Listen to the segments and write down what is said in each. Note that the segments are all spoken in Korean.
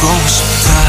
보고 싶다.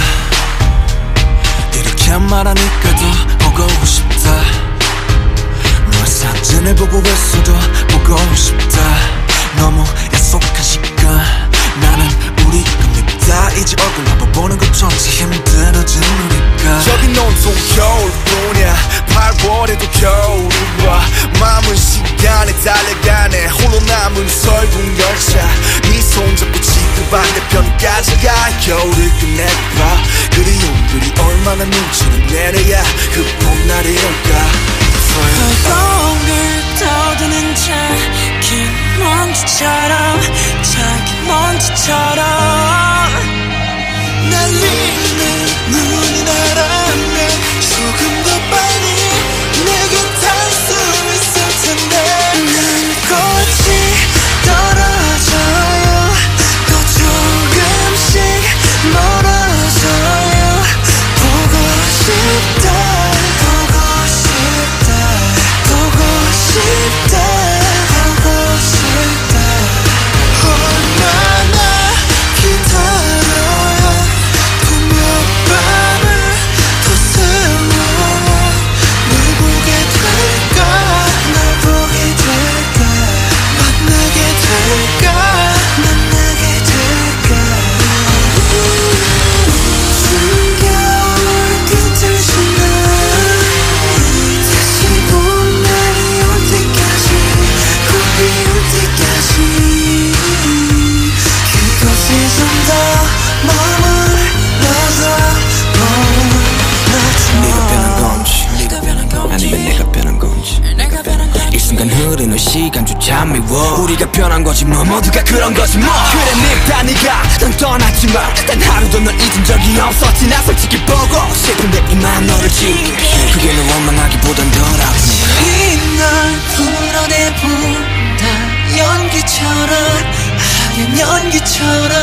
이렇게 말하니까 더 보고 싶다. 너의 사진을 보고 있어도 보고 싶다. 너무 약속한 시간 나는 우리 겁니다. 이제 얼굴 한번 보는 것조차 힘들어진 우리가. 여긴 온통 겨울뿐이야. 8월에도 겨울이 와. 마음은 시간에 달려가네. 홀로 남은 설국 열차. 네 손잡고 지금 반대편까지 가. 겨울을 끝내봐. 그리움들이 얼마나 눈치를 내려야 그 봄날이 올까. 벌렁을 떠드는 작은 먼지처럼 작은 먼지처럼 날리는 눈이 나라면 조금 더 빨리 내게 닿을 수 있을 텐데. 난 꽃이 떨어져요. 또 조금씩 멀어져요. 보고 싶다. 보고 싶다. 보고 싶다. 얼마나 기다려야 봄 여밤을 더 세워 널 보게 될까. 널 보게 될까. 만나게 될까. 만나게 될까. 숨겨올 끝을 지나 다시 봄날이 올 때까지 꽃이 올 때까지 그곳에 좀 더 머물러줘. 네가 변한 건지 아니면 내가 변한 건지. 이 순간 흐르는 시간조차 미워. 우리가 변한 거지 뭐. 모두가 그런 거지 뭐. 그래 늙다 네가 난 떠났지만 단 하루도 널 잊은 적이 없었지. 나 솔직히 보고 싶은데 이만 너를 지울게. 그게 널 원망하기보단 덜 아프네. 이날 풀어내본다. 연기처럼 하얀 연기처럼